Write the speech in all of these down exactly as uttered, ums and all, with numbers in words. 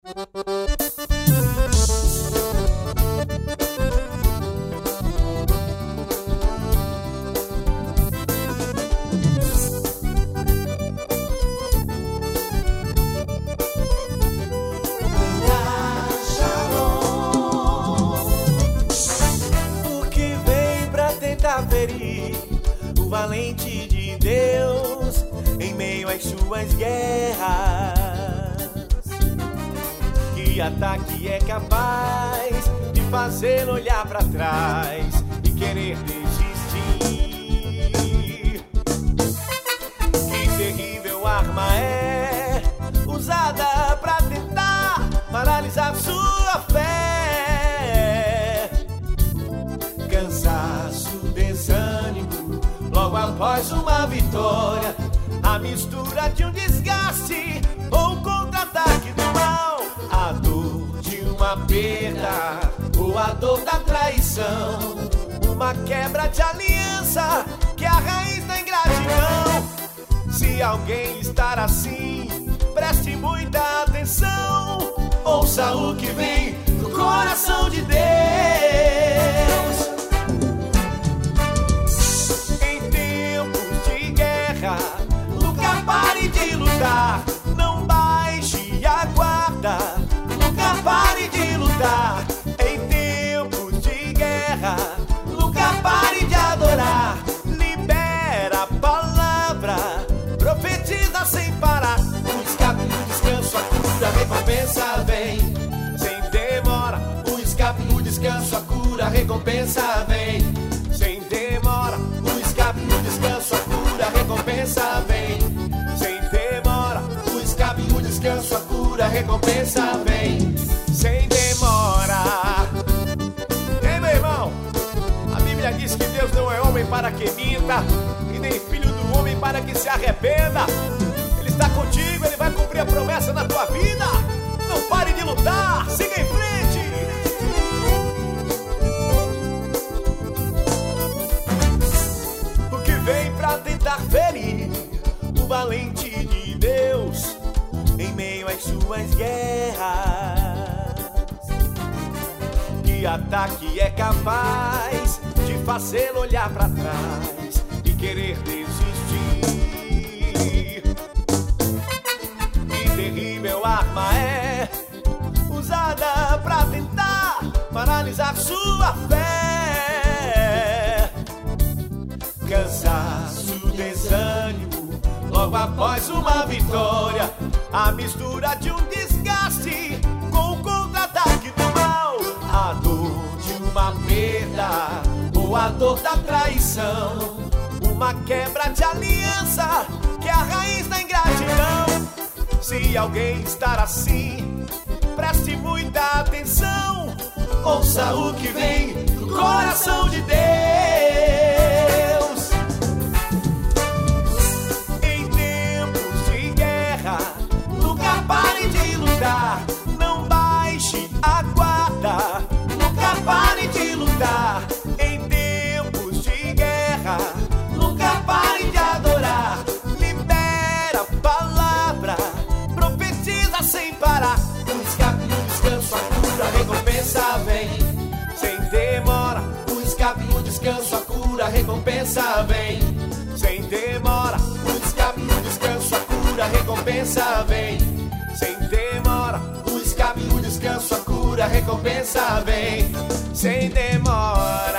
Ferir o valente de Deus em meio às suas guerras. Que ataque é capaz de fazer olhar pra trás e querer desistir? Que terrível arma é usada pra tentar paralisar sua fé? Cansaço, desânimo, logo após uma vitória, a mistura de um desgaste ou um contra-ataque do mal, a dor de uma perda ou a dor da traição, uma quebra de aliança que é a raiz da ingratidão. Se alguém estar assim, preste muita atenção, ouça o que vem do coração de Deus. Nunca pare de lutar, não baixe a guarda. Nunca pare de lutar em tempos de guerra. Nunca pare de adorar, libera a palavra, profetiza sem parar. O escape, o descanso, a cura, a recompensa vem sem demora. O escape, o descanso, a cura, a recompensa vem sem demora. O escape, o descanso, a cura, a recompensa vem sem demora. O escape, o descanso, a cura, a recompensa vem sem demora. Ei, meu irmão, a Bíblia diz que Deus não é homem para que minta, e nem filho do homem para que se arrependa. Ele está contigo, Ele vai cumprir a promessa na tua vida. Não pare de lutar, siga em frente. Vem pra tentar ferir o valente de Deus em meio às suas guerras. Que ataque é capaz de fazê-lo olhar pra trás e querer desistir? Que terrível arma é usada pra tentar paralisar sua fé? Cansaço, desânimo, logo após uma vitória, a mistura de um desgaste com o contra-ataque do mal, a dor de uma perda ou a dor da traição, uma quebra de aliança que é a raiz da ingratidão. Se alguém estar assim, preste muita atenção, ouça o que vem do coração de Deus. Não baixe a guarda, nunca pare de lutar em tempos de guerra. Nunca pare de adorar, libera a palavra, profetiza sem parar. O escape, o descanso, a cura, a recompensa vem sem demora. O escape, o descanso, a cura, a recompensa vem sem demora. O escape, o descanso, a cura, a recompensa vem sem demora. O escape, o descanso, a cura, a recompensa vem sem demora.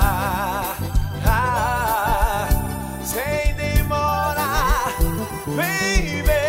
Ah, sem demora. Vem, vem.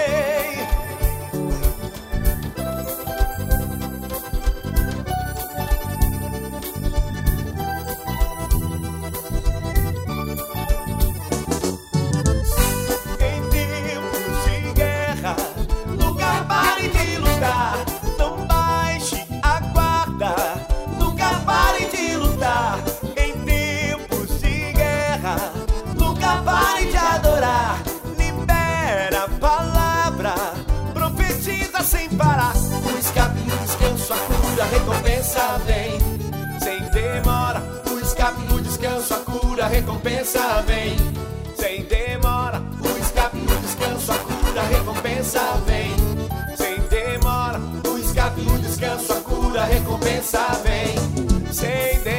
Em tempos de guerra, nunca pare de lutar, não baixe a guarda, nunca pare de lutar. Em tempos de guerra, nunca pare de adorar, libera a palavra, profetiza sem parar. O escape, o descanso, a cura, a recompensa vem sem demora. O escape, o descanso, a cura, a recompensa vem sem demora. O escape, o descanso, a cura, a recompensa vem sem demora. O escape, recompensa vem. Sem